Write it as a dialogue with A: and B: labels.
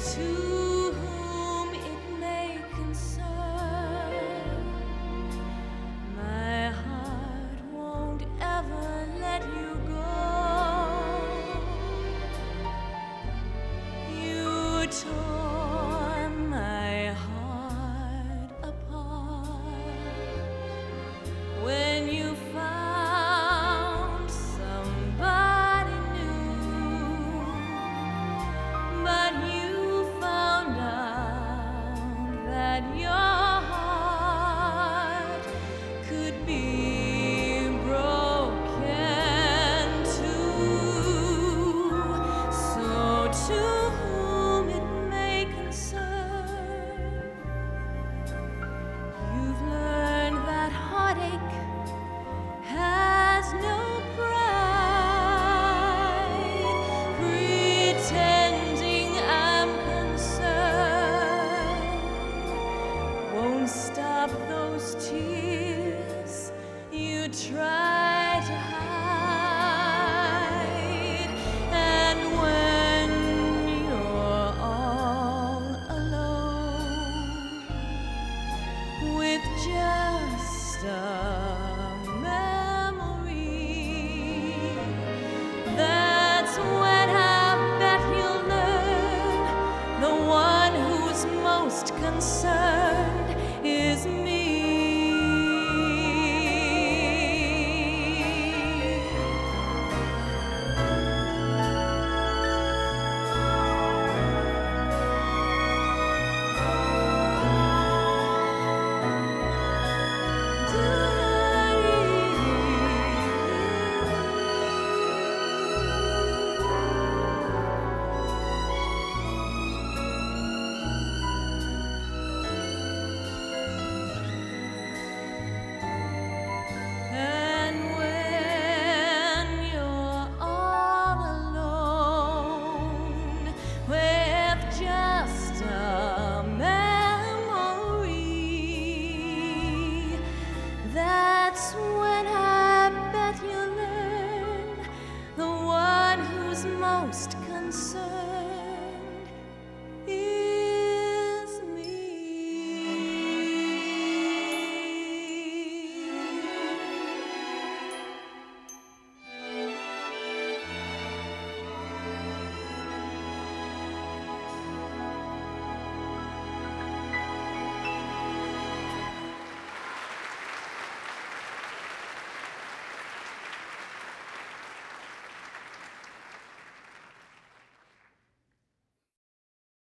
A: to whom it may concern. My heart won't ever let you go. You tore my heart apart when you found somebody new, but you found out that your heart could be broken too. So to whom it may concern, you've learned that heartache has no pride. Pretending I'm concerned won't stop those tears you try to hide. And when you're all alone with just a memory, that's when I bet you'll learn the one who's most concerned